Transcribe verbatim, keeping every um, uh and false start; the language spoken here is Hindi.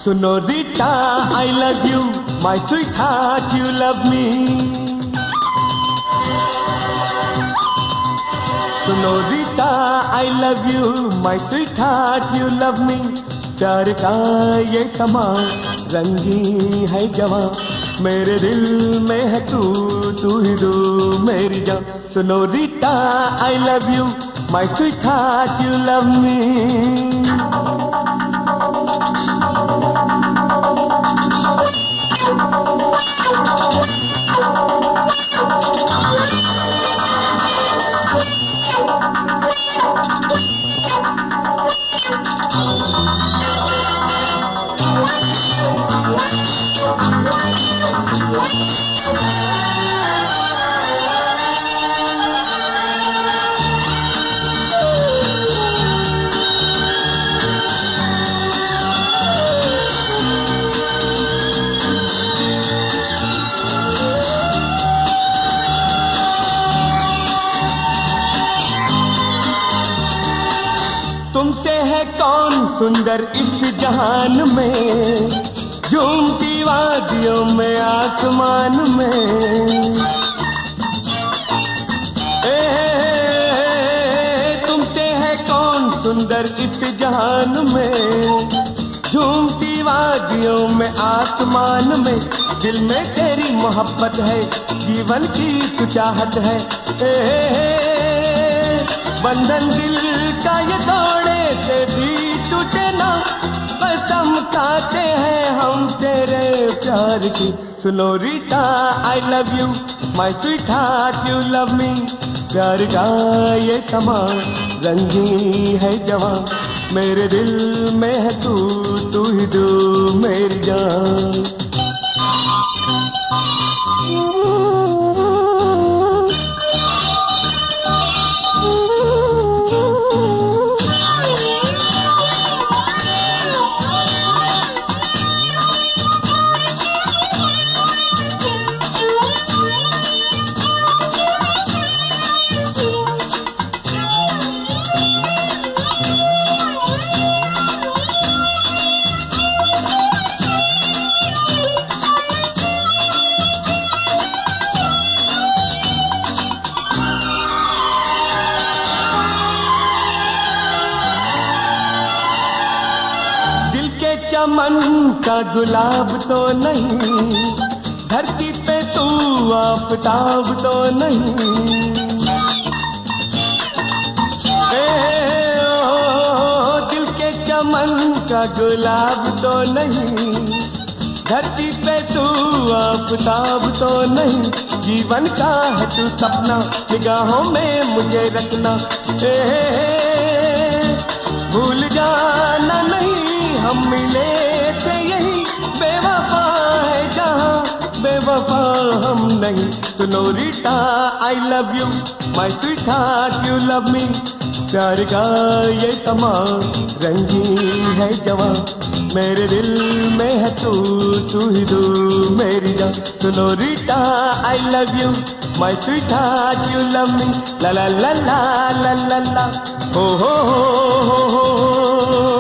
सुनो Rita, I love you, my sweetheart, you love me. सुनो Rita, I love you, my sweetheart, you love me. प्यार का ये समा रंगी है जवां, मेरे दिल में है तू, तू ही तू मेरी जान. सुनो Rita, I love you, my sweetheart, you love me. तुमसे है कौन सुंदर इस जहान में, झूमती वादियों में आसमान में. ए, तुमसे है कौन सुंदर इस जहान में, झूमती वादियों में आसमान में. दिल में तेरी मोहब्बत है, जीवन की तू चाहत है. ए, बंधन दिल का ये तोड़े से भी टूटे ना, कसम खाते हैं हम तेरे प्यार की. सुनो Rita, I love you, my sweetheart, you love me. प्यार का ये समा रंगी है जवां, मेरे दिल में है तू, तू ही तू मेरी जान. चमन का गुलाब तो नहीं, धरती पे तू आफताब तो नहीं. ए, ओ, दिल के चमन का गुलाब तो नहीं, धरती पे तू आफताब तो नहीं. जीवन का है तू सपना, निगाहों में मुझे रखना. ए, भूल जाना नहीं हम मिले थे यही, बेवफा है जहां बेवफा हम नहीं. सुनो Rita, I love you, my sweetheart, you love me. प्यार का ये समा रंगी है जवां, मेरे दिल में है तू, तू ही तू मेरी जान. सुनो Rita, I love you, my sweetheart, you love me. La la la la la la la, हो हो हो हो हो.